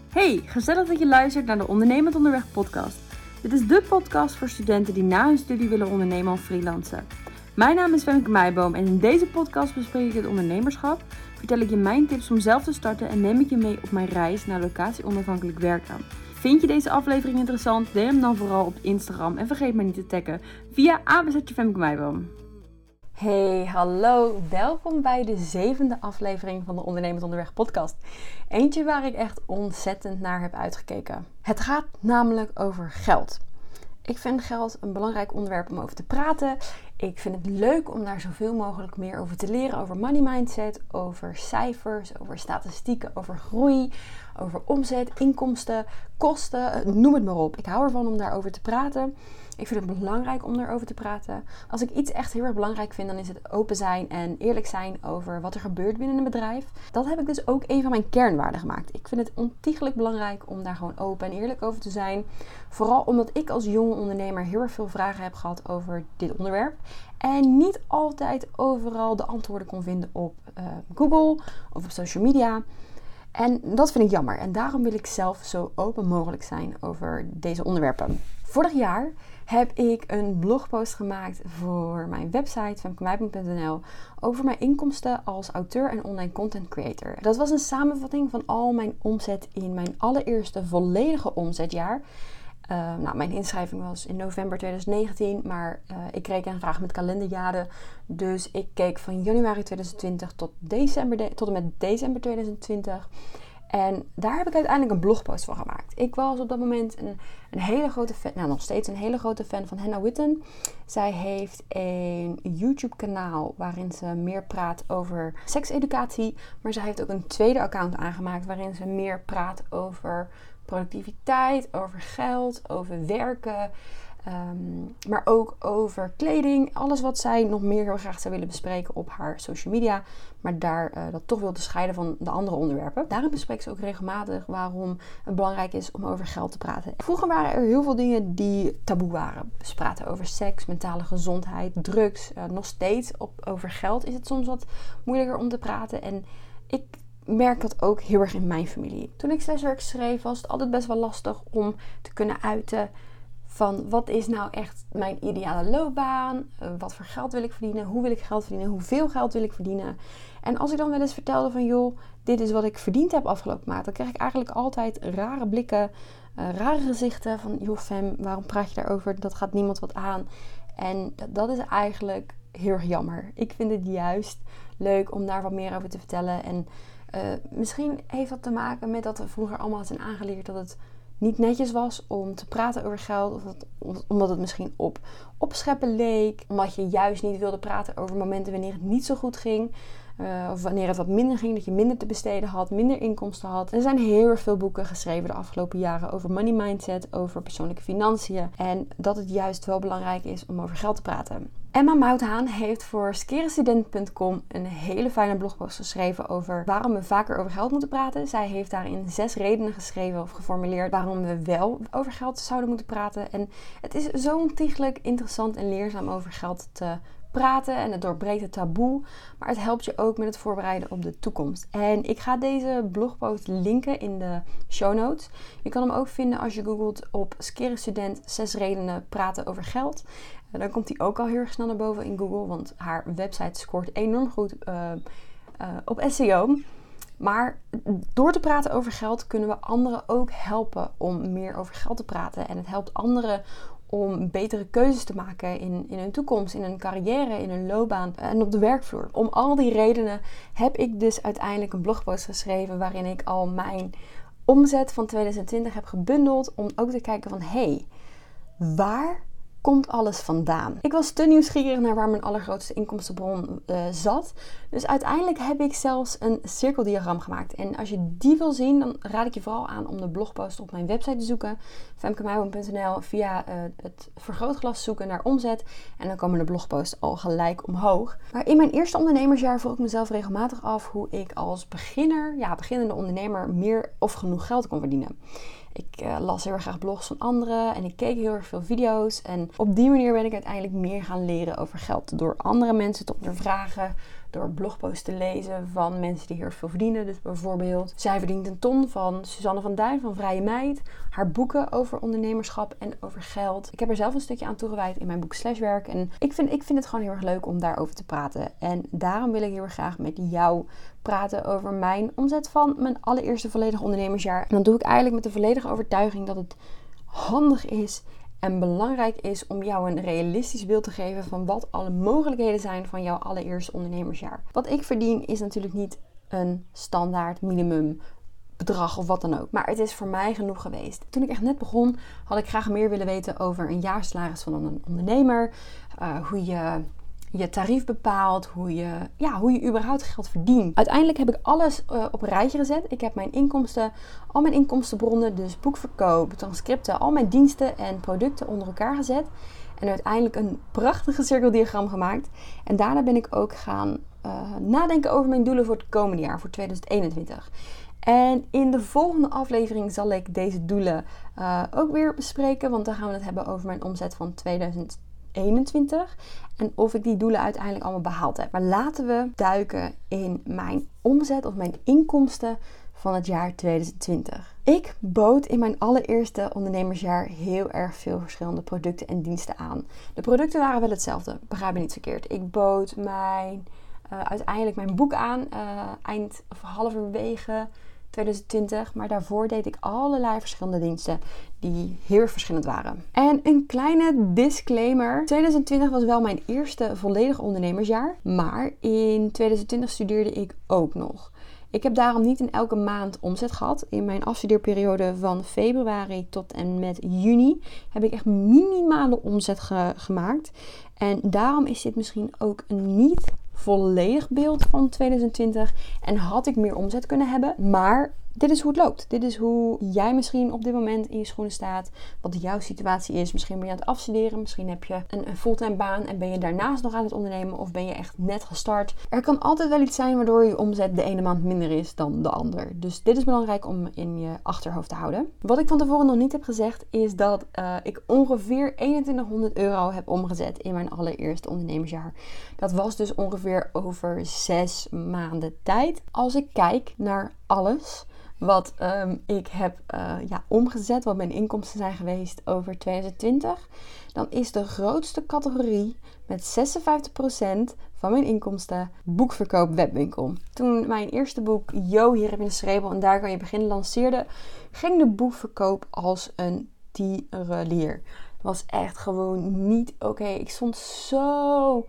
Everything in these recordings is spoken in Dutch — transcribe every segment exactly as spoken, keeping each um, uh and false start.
Hey, gezellig dat je luistert naar de Ondernemend Onderweg podcast. Dit is de podcast voor studenten die na hun studie willen ondernemen of freelancen. Mijn naam is Femke Meiboom en in deze podcast bespreek ik het ondernemerschap, vertel ik je mijn tips om zelf te starten en neem ik je mee op mijn reis naar locatie-onafhankelijk werken. Vind je deze aflevering interessant? Deel hem dan vooral op Instagram en vergeet mij niet te taggen via apenstaartje Femke Meiboom. Hey, hallo. Welkom bij de zevende aflevering van de Ondernemend Onderweg podcast. Eentje waar ik echt ontzettend naar heb uitgekeken. Het gaat namelijk over geld. Ik vind geld een belangrijk onderwerp om over te praten. Ik vind het leuk om daar zoveel mogelijk meer over te leren. Over money mindset, over cijfers, over statistieken, over groei, over omzet, inkomsten, kosten, noem het maar op. Ik hou ervan om daarover te praten. Ik vind het belangrijk om daarover te praten. Als ik iets echt heel erg belangrijk vind, dan is het open zijn en eerlijk zijn over wat er gebeurt binnen een bedrijf. Dat heb ik dus ook een van mijn kernwaarden gemaakt. Ik vind het ontiegelijk belangrijk om daar gewoon open en eerlijk over te zijn. Vooral omdat ik als jonge ondernemer heel erg veel vragen heb gehad over dit onderwerp. En niet altijd overal de antwoorden kon vinden op uh, Google of op social media. En dat vind ik jammer. En daarom wil ik zelf zo open mogelijk zijn over deze onderwerpen. Vorig jaar heb ik een blogpost gemaakt voor mijn website femke meiboom punt n l over mijn inkomsten als auteur en online content creator. Dat was een samenvatting van al mijn omzet in mijn allereerste volledige omzetjaar. Uh, nou, mijn inschrijving was in november twintig negentien, maar uh, ik reken graag met kalenderjaren. Dus ik keek van januari twintig twintig tot, december de- tot en met december twintig twintig. En daar heb ik uiteindelijk een blogpost van gemaakt. Ik was op dat moment een, een hele grote fan, nou nog steeds een hele grote fan van Hannah Witten. Zij heeft een YouTube kanaal waarin ze meer praat over sekseducatie. Maar zij heeft ook een tweede account aangemaakt waarin ze meer praat over productiviteit, over geld, over werken. Um, maar ook over kleding. Alles wat zij nog meer heel graag zou willen bespreken op haar social media. Maar daar uh, dat toch wil te scheiden van de andere onderwerpen. Daarin bespreekt ze ook regelmatig waarom het belangrijk is om over geld te praten. Vroeger waren er heel veel dingen die taboe waren. Ze praten over seks, mentale gezondheid, drugs. Uh, nog steeds op, over geld is het soms wat moeilijker om te praten. En ik merk dat ook heel erg in mijn familie. Toen ik zeswerk schreef was het altijd best wel lastig om te kunnen uiten van wat is nou echt mijn ideale loopbaan? Uh, wat voor geld wil ik verdienen? Hoe wil ik geld verdienen? Hoeveel geld wil ik verdienen? En als ik dan wel eens vertelde van joh, dit is wat ik verdiend heb afgelopen maand. Dan kreeg ik eigenlijk altijd rare blikken, uh, rare gezichten van joh Fem, waarom praat je daarover? Dat gaat niemand wat aan. En dat, dat is eigenlijk heel erg jammer. Ik vind het juist leuk om daar wat meer over te vertellen. En uh, misschien heeft dat te maken met dat we vroeger allemaal zijn aangeleerd dat het niet netjes was om te praten over geld. Of dat, omdat het misschien op opscheppen leek. Omdat je juist niet wilde praten over momenten wanneer het niet zo goed ging. Uh, of wanneer het wat minder ging. Dat je minder te besteden had. Minder inkomsten had. Er zijn heel erg veel boeken geschreven de afgelopen jaren over money mindset. Over persoonlijke financiën. En dat het juist wel belangrijk is om over geld te praten. Emma Mouthaan heeft voor skerestudent punt com een hele fijne blogpost geschreven over waarom we vaker over geld moeten praten. Zij heeft daarin zes redenen geschreven of geformuleerd waarom we wel over geld zouden moeten praten. En het is zo ontiegelijk interessant en leerzaam over geld te praten en het doorbreekt het taboe. Maar het helpt je ook met het voorbereiden op de toekomst. En ik ga deze blogpost linken in de show notes. Je kan hem ook vinden als je googelt op skerestudent zes redenen praten over geld. Dan komt hij ook al heel erg snel naar boven in Google. Want haar website scoort enorm goed uh, uh, op S E O. Maar door te praten over geld kunnen we anderen ook helpen om meer over geld te praten. En het helpt anderen om betere keuzes te maken in, in hun toekomst, in hun carrière, in hun loopbaan en op de werkvloer. Om al die redenen heb ik dus uiteindelijk een blogpost geschreven waarin ik al mijn omzet van twintig twintig heb gebundeld. Om ook te kijken van, hé, hey, waar komt alles vandaan? Ik was te nieuwsgierig naar waar mijn allergrootste inkomstenbron uh, zat. Dus uiteindelijk heb ik zelfs een cirkeldiagram gemaakt. En als je die wil zien, dan raad ik je vooral aan om de blogpost op mijn website te zoeken. femke meiboom punt n l via uh, het vergrootglas zoeken naar omzet. En dan komen de blogposts al gelijk omhoog. Maar in mijn eerste ondernemersjaar vroeg ik mezelf regelmatig af hoe ik als beginner, ja, beginnende ondernemer meer of genoeg geld kon verdienen. Ik uh, las heel erg graag blogs van anderen en ik keek heel erg veel video's. En op die manier ben ik uiteindelijk meer gaan leren over geld. Door andere mensen te ondervragen, door blogposts te lezen van mensen die heel veel verdienen. Dus bijvoorbeeld, zij verdient een ton van Suzanne van Duin van Vrije Meid. Haar boeken over ondernemerschap en over geld. Ik heb er zelf een stukje aan toegewijd in mijn boek Slashwerk. En ik vind, ik vind het gewoon heel erg leuk om daarover te praten. En daarom wil ik heel erg graag met jou praten over mijn omzet van mijn allereerste volledige ondernemersjaar. En dan doe ik eigenlijk met de volledige overtuiging dat het handig is en belangrijk is om jou een realistisch beeld te geven van wat alle mogelijkheden zijn van jouw allereerste ondernemersjaar. Wat ik verdien is natuurlijk niet een standaard minimum bedrag of wat dan ook. Maar het is voor mij genoeg geweest. Toen ik echt net begon, had ik graag meer willen weten over een jaarsalaris van een ondernemer. Uh, hoe je je tarief bepaalt, hoe je, ja, hoe je überhaupt geld verdient. Uiteindelijk heb ik alles uh, op een rijtje gezet. Ik heb mijn inkomsten, al mijn inkomstenbronnen, dus boekverkoop, transcripten, al mijn diensten en producten onder elkaar gezet. En uiteindelijk een prachtige cirkeldiagram gemaakt. En daarna ben ik ook gaan uh, nadenken over mijn doelen voor het komende jaar, voor tweeduizend eenentwintig. En in de volgende aflevering zal ik deze doelen uh, ook weer bespreken. Want dan gaan we het hebben over mijn omzet van tweeduizend eenentwintig. En of ik die doelen uiteindelijk allemaal behaald heb. Maar laten we duiken in mijn omzet of mijn inkomsten van het jaar tweeduizend twintig. Ik bood in mijn allereerste ondernemersjaar heel erg veel verschillende producten en diensten aan. De producten waren wel hetzelfde, begrijp me niet verkeerd. Ik bood mijn, uh, uiteindelijk mijn boek aan, uh, eind of halverwege tweeduizend twintig, maar daarvoor deed ik allerlei verschillende diensten die heel verschillend waren. En een kleine disclaimer. tweeduizend twintig was wel mijn eerste volledige ondernemersjaar, maar in tweeduizend twintig studeerde ik ook nog. Ik heb daarom niet in elke maand omzet gehad. In mijn afstudeerperiode van februari tot en met juni heb ik echt minimale omzet ge- gemaakt. En daarom is dit misschien ook een niet volledig beeld van tweeduizend twintig. En had ik meer omzet kunnen hebben. Maar dit is hoe het loopt. Dit is hoe jij misschien op dit moment in je schoenen staat. Wat jouw situatie is. Misschien ben je aan het afstuderen. Misschien heb je een, een fulltime baan. En ben je daarnaast nog aan het ondernemen. Of ben je echt net gestart. Er kan altijd wel iets zijn waardoor je omzet de ene maand minder is dan de ander. Dus dit is belangrijk om in je achterhoofd te houden. Wat ik van tevoren nog niet heb gezegd. Is dat uh, ik ongeveer eenentwintighonderd euro heb omgezet in mijn allereerste ondernemersjaar. Dat was dus ongeveer over zes maanden tijd. Als ik kijk naar alles wat um, ik heb uh, ja, omgezet, wat mijn inkomsten zijn geweest over tweeduizend twintig, dan is de grootste categorie met zesenvijftig procent van mijn inkomsten boekverkoop webwinkel. Toen mijn eerste boek Yo, hier heb je een schreebel en daar kan je beginnen lanceerde, ging de boekverkoop als een tierenlier. Het was echt gewoon niet oké. Okay. Ik stond zo...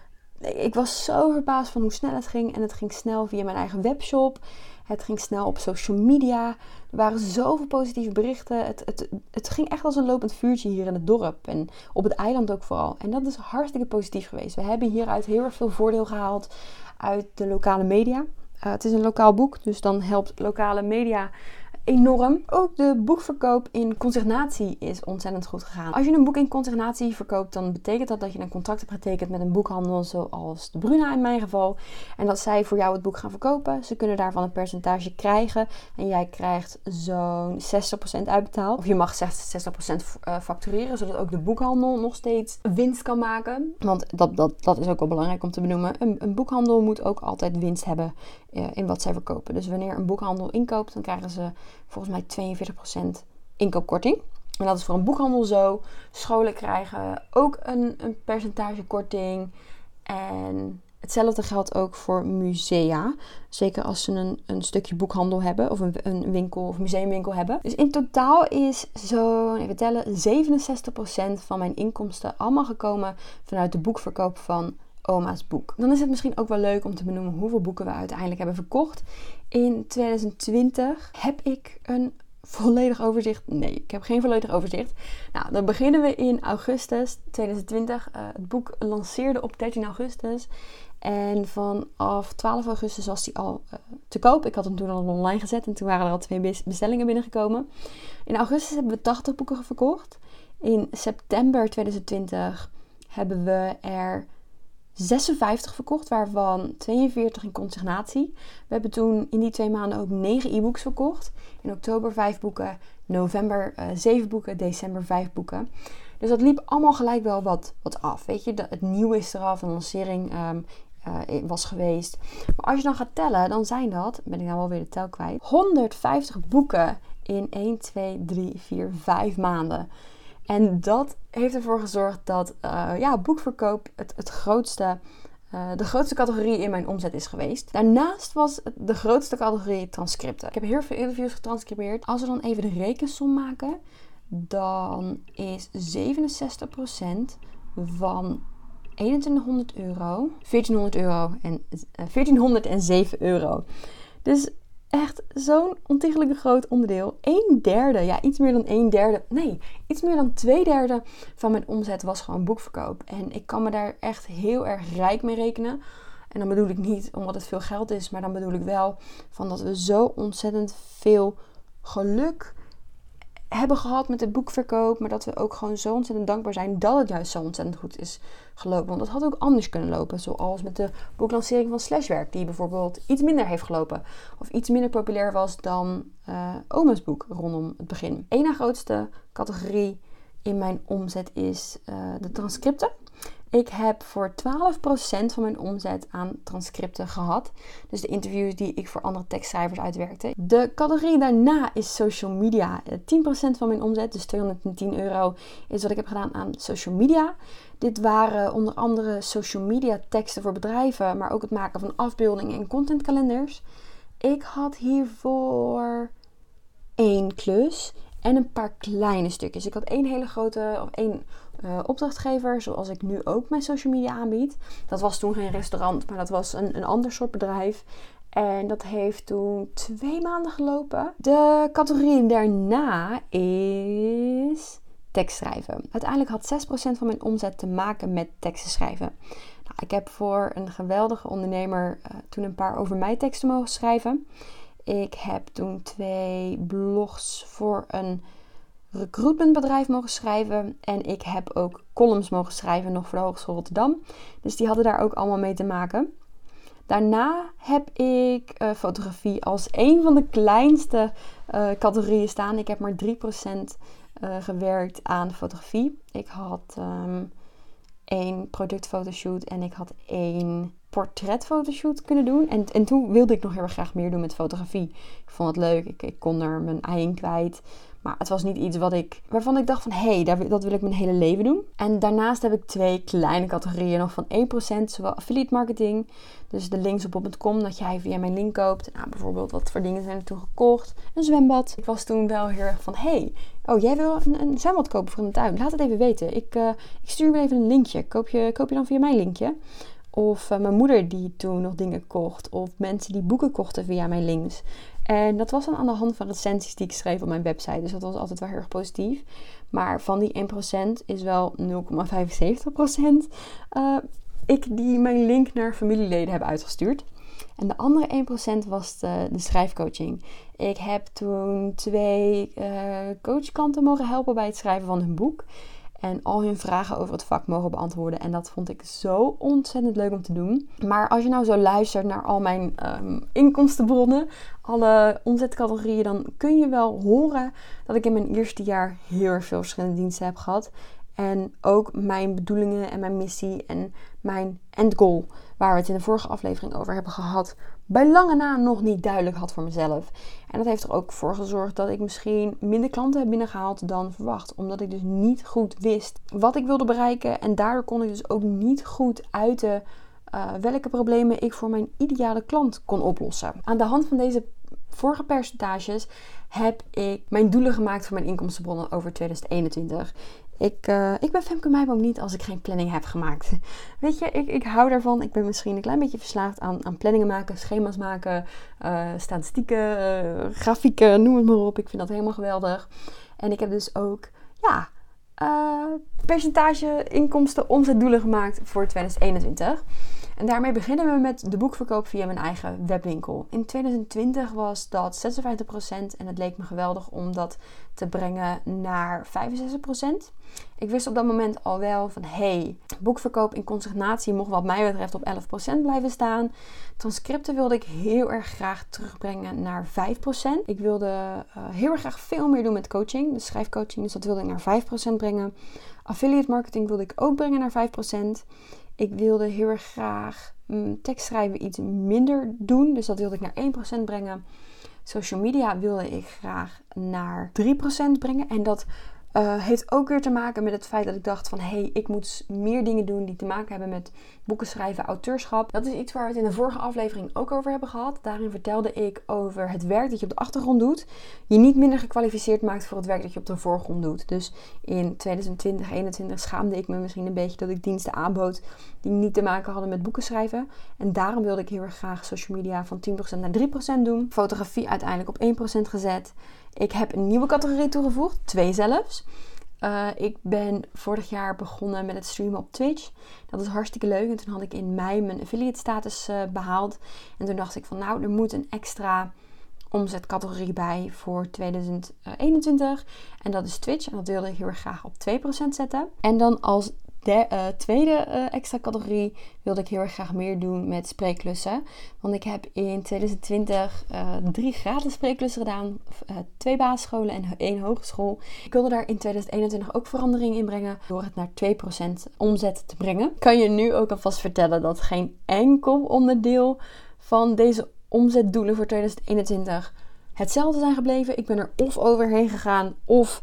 Ik was zo verbaasd van hoe snel het ging. En het ging snel via mijn eigen webshop. Het ging snel op social media. Er waren zoveel positieve berichten. Het, het, het ging echt als een lopend vuurtje hier in het dorp. En op het eiland ook vooral. En dat is hartstikke positief geweest. We hebben hieruit heel erg veel voordeel gehaald uit de lokale media. Uh, het is een lokaal boek. Dus dan helpt lokale media enorm. Ook de boekverkoop in consignatie is ontzettend goed gegaan. Als je een boek in consignatie verkoopt, dan betekent dat dat je een contract hebt getekend met een boekhandel zoals de Bruna in mijn geval. En dat zij voor jou het boek gaan verkopen. Ze kunnen daarvan een percentage krijgen. En jij krijgt zo'n zestig procent uitbetaald. Of je mag zestig procent factureren, zodat ook de boekhandel nog steeds winst kan maken. Want dat, dat, dat is ook wel belangrijk om te benoemen. Een, een boekhandel moet ook altijd winst hebben uh, in wat zij verkopen. Dus wanneer een boekhandel inkoopt, dan krijgen ze volgens mij tweeënveertig procent inkoopkorting. En dat is voor een boekhandel zo. Scholen krijgen ook een, een percentage korting. En hetzelfde geldt ook voor musea. Zeker als ze een, een stukje boekhandel hebben. Of een, een winkel of museumwinkel hebben. Dus in totaal is zo, even tellen, zevenenzestig procent van mijn inkomsten allemaal gekomen vanuit de boekverkoop van Oma's boek. Dan is het misschien ook wel leuk om te benoemen hoeveel boeken we uiteindelijk hebben verkocht. In tweeduizend twintig heb ik een volledig overzicht. Nee, ik heb geen volledig overzicht. Nou, dan beginnen we in augustus tweeduizend twintig. Uh, het boek lanceerde op dertien augustus. En vanaf twaalf augustus was die al uh, te koop. Ik had hem toen al online gezet en toen waren er al twee bestellingen binnengekomen. In augustus hebben we tachtig boeken verkocht. In september tweeduizend twintig hebben we er zesenvijftig verkocht, waarvan tweeënveertig in consignatie. We hebben toen in die twee maanden ook negen e-books verkocht. In oktober vijf boeken, november uh, zeven boeken, december vijf boeken. Dus dat liep allemaal gelijk wel wat, wat af. Weet je, het nieuwe is eraf, een lancering um, uh, was geweest. Maar als je dan gaat tellen, dan zijn dat, ben ik nou wel weer de tel kwijt, honderdvijftig boeken in één, twee, drie, vier, vijf maanden. En dat heeft ervoor gezorgd dat uh, ja, boekverkoop het, het grootste, uh, de grootste categorie in mijn omzet is geweest. Daarnaast was het de grootste categorie transcripten. Ik heb heel veel interviews getranscribeerd. Als we dan even de rekensom maken, dan is zevenenzestig procent van eenentwintighonderd euro, veertienhonderd euro en uh, veertienhonderdzeven euro. Dus echt zo'n ontiegelijk groot onderdeel. Een derde, ja iets meer dan een derde, nee, iets meer dan twee derde van mijn omzet was gewoon boekverkoop. En ik kan me daar echt heel erg rijk mee rekenen. En dan bedoel ik niet omdat het veel geld is, maar dan bedoel ik wel van dat we zo ontzettend veel geluk hebben gehad met de boekverkoop, maar dat we ook gewoon zo ontzettend dankbaar zijn dat het juist zo ontzettend goed is gelopen. Want dat had ook anders kunnen lopen, zoals met de boeklancering van Slashwerk, die bijvoorbeeld iets minder heeft gelopen of iets minder populair was dan uh, Oma's boek rondom het begin. Eén na grootste categorie in mijn omzet is uh, de transcripten. Ik heb voor twaalf procent van mijn omzet aan transcripten gehad. Dus de interviews die ik voor andere tekstschrijvers uitwerkte. De categorie daarna is social media. tien procent van mijn omzet, dus tweehonderdtien euro, is wat ik heb gedaan aan social media. Dit waren onder andere social media teksten voor bedrijven, maar ook het maken van afbeeldingen en contentkalenders. Ik had hiervoor één klus en een paar kleine stukjes. Ik had één hele grote, of één uh, opdrachtgever, zoals ik nu ook mijn social media aanbied. Dat was toen geen restaurant, maar dat was een, een ander soort bedrijf. En dat heeft toen twee maanden gelopen. De categorie daarna is tekstschrijven. Uiteindelijk had zes procent van mijn omzet te maken met teksten schrijven. Nou, ik heb voor een geweldige ondernemer uh, toen een paar over mij teksten mogen schrijven. Ik heb toen twee blogs voor een recruitmentbedrijf mogen schrijven. En ik heb ook columns mogen schrijven nog voor de Hogeschool Rotterdam. Dus die hadden daar ook allemaal mee te maken. Daarna heb ik uh, fotografie als een van de kleinste uh, categorieën staan. Ik heb maar drie procent uh, gewerkt aan fotografie. Ik had um, één productfotoshoot en ik had één portretfotoshoot kunnen doen. En, en toen wilde ik nog heel erg graag meer doen met fotografie. Ik vond het leuk. Ik, ik kon er mijn ei in kwijt. Maar het was niet iets wat ik, waarvan ik dacht van, hé, hey, dat wil ik mijn hele leven doen. En daarnaast heb ik twee kleine categorieën nog van één procent. Zowel affiliate marketing, dus de links op bol punt com, dat jij via mijn link koopt. Nou, bijvoorbeeld, wat voor dingen zijn er toen gekocht? Een zwembad. Ik was toen wel heel erg van, hé, hey, oh, jij wil een, een zwembad kopen voor een tuin? Laat het even weten. Ik, uh, ik stuur je even een linkje. Koop je, koop je dan via mijn linkje? Of uh, mijn moeder die toen nog dingen kocht. Of mensen die boeken kochten via mijn links. En dat was dan aan de hand van recensies die ik schreef op mijn website. Dus dat was altijd wel heel erg positief. Maar van die één procent is wel nul komma vijfenzeventig procent uh, ik die mijn link naar familieleden heb uitgestuurd. En de andere één procent was de, de schrijfcoaching. Ik heb toen twee uh, coachklanten mogen helpen bij het schrijven van hun boek. En al hun vragen over het vak mogen beantwoorden. En dat vond ik zo ontzettend leuk om te doen. Maar als je nou zo luistert naar al mijn um, inkomstenbronnen, alle omzetcategorieën, dan kun je wel horen dat ik in mijn eerste jaar heel erg veel verschillende diensten heb gehad. En ook mijn bedoelingen en mijn missie en mijn endgoal, waar we het in de vorige aflevering over hebben gehad, bij lange na nog niet duidelijk had voor mezelf. En dat heeft er ook voor gezorgd dat ik misschien minder klanten heb binnengehaald dan verwacht. Omdat ik dus niet goed wist wat ik wilde bereiken. En daardoor kon ik dus ook niet goed uiten uh, welke problemen ik voor mijn ideale klant kon oplossen. Aan de hand van deze vorige percentages heb ik mijn doelen gemaakt voor mijn inkomstenbronnen over twintig eenentwintig. Ik, uh, ik ben Femke Meiboom niet als ik geen planning heb gemaakt. Weet je, ik, ik hou daarvan. Ik ben misschien een klein beetje verslaafd aan, aan planningen maken, schema's maken, uh, statistieken, uh, grafieken, noem het maar op. Ik vind dat helemaal geweldig. En ik heb dus ook, ja, uh, percentage inkomsten omzetdoelen gemaakt voor twintig eenentwintig. En daarmee beginnen we met de boekverkoop via mijn eigen webwinkel. In twintig twintig was dat zesenvijftig procent en het leek me geweldig om dat te brengen naar vijfenzestig procent. Ik wist op dat moment al wel van, hey, boekverkoop in consignatie mocht wat mij betreft op elf procent blijven staan. Transcripten wilde ik heel erg graag terugbrengen naar vijf procent. Ik wilde uh, heel erg graag veel meer doen met coaching, dus schrijfcoaching, dus dat wilde ik naar vijf procent brengen. Affiliate marketing wilde ik ook brengen naar vijf procent. Ik wilde heel erg graag mm, tekstschrijven iets minder doen. Dus dat wilde ik naar één procent brengen. Social media wilde ik graag naar drie procent brengen. En dat uh, heeft ook weer te maken met het feit dat ik dacht van... hé, hey, ik moet meer dingen doen die te maken hebben met boeken schrijven, auteurschap. Dat is iets waar we het in de vorige aflevering ook over hebben gehad. Daarin vertelde ik over het werk dat je op de achtergrond doet. Je niet minder gekwalificeerd maakt voor het werk dat je op de voorgrond doet. Dus in twintig twintig, eenentwintig schaamde ik me misschien een beetje dat ik diensten aanbood die niet te maken hadden met boeken schrijven. En daarom wilde ik heel erg graag social media van tien procent naar drie procent doen. Fotografie uiteindelijk op één procent gezet. Ik heb een nieuwe categorie toegevoegd, twee zelfs. Uh, ik ben vorig jaar begonnen met het streamen op Twitch. Dat is hartstikke leuk. En toen had ik in mei mijn affiliate status uh, behaald. En toen dacht ik van nou, er moet een extra omzetcategorie bij voor tweeduizend eenentwintig. En dat is Twitch. En dat wilde ik heel erg graag op twee procent zetten. En dan als de uh, tweede uh, extra categorie wilde ik heel erg graag meer doen met spreekklussen. Want ik heb in tweeduizend twintig uh, drie gratis spreekklussen gedaan. Uh, twee basisscholen en één hogeschool. Ik wilde daar in tweeduizend eenentwintig ook verandering in brengen. Door het naar twee procent omzet te brengen. Kan je nu ook alvast vertellen dat geen enkel onderdeel van deze omzetdoelen voor tweeduizend eenentwintig hetzelfde zijn gebleven. Ik ben er of overheen gegaan of...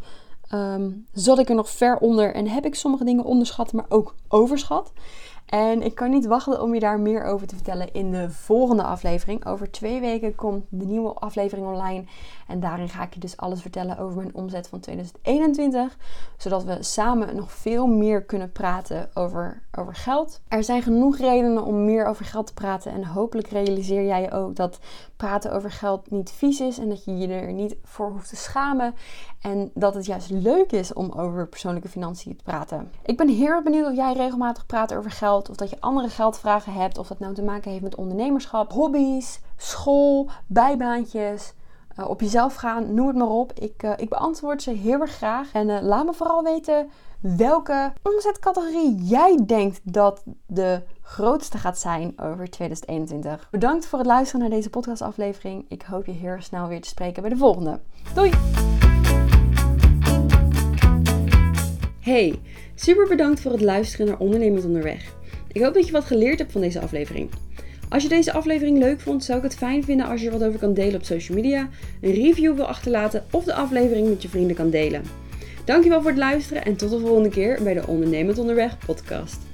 Um, zat ik er nog ver onder en heb ik sommige dingen onderschat, maar ook overschat. En ik kan niet wachten om je daar meer over te vertellen in de volgende aflevering. Over twee weken komt de nieuwe aflevering online. En daarin ga ik je dus alles vertellen over mijn omzet van tweeduizend eenentwintig. Zodat we samen nog veel meer kunnen praten over, over geld. Er zijn genoeg redenen om meer over geld te praten. En hopelijk realiseer jij je ook dat praten over geld niet vies is. En dat je je er niet voor hoeft te schamen. En dat het juist leuk is om over persoonlijke financiën te praten. Ik ben heel erg benieuwd of jij regelmatig praat over geld. Of dat je andere geldvragen hebt. Of dat nou te maken heeft met ondernemerschap, hobby's, school, bijbaantjes. Uh, op jezelf gaan, noem het maar op. Ik, uh, ik beantwoord ze heel erg graag. En uh, laat me vooral weten welke omzetcategorie jij denkt dat de grootste gaat zijn over tweeduizend eenentwintig. Bedankt voor het luisteren naar deze podcastaflevering. Ik hoop je heel erg snel weer te spreken bij de volgende. Doei! Hey, super bedankt voor het luisteren naar Ondernemend Onderweg. Ik hoop dat je wat geleerd hebt van deze aflevering. Als je deze aflevering leuk vond, zou ik het fijn vinden als je er wat over kan delen op social media, een review wil achterlaten of de aflevering met je vrienden kan delen. Dankjewel voor het luisteren en tot de volgende keer bij de Ondernemend Onderweg podcast.